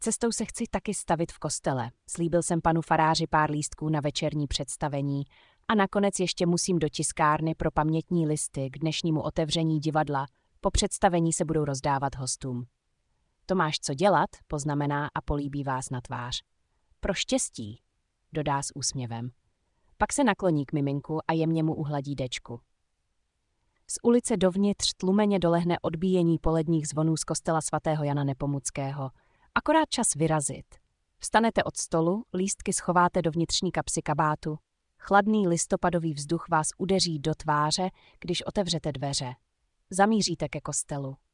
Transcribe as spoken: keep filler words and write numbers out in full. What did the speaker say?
Cestou se chci taky stavit v kostele. Slíbil jsem panu faráři pár lístků na večerní představení a nakonec ještě musím do tiskárny pro pamětní listy k dnešnímu otevření divadla. Po představení se budou rozdávat hostům. To máš co dělat, poznamená a políbí vás na tvář. Pro štěstí, dodá s úsměvem. Pak se nakloní k miminku a jemně mu uhladí dečku. Z ulice dovnitř tlumeně dolehne odbíjení poledních zvonů z kostela svatého Jana Nepomuckého. Akorát čas vyrazit. Vstanete od stolu, lístky schováte do vnitřní kapsy kabátu. Chladný listopadový vzduch vás udeří do tváře, když otevřete dveře. Zamíříte ke kostelu.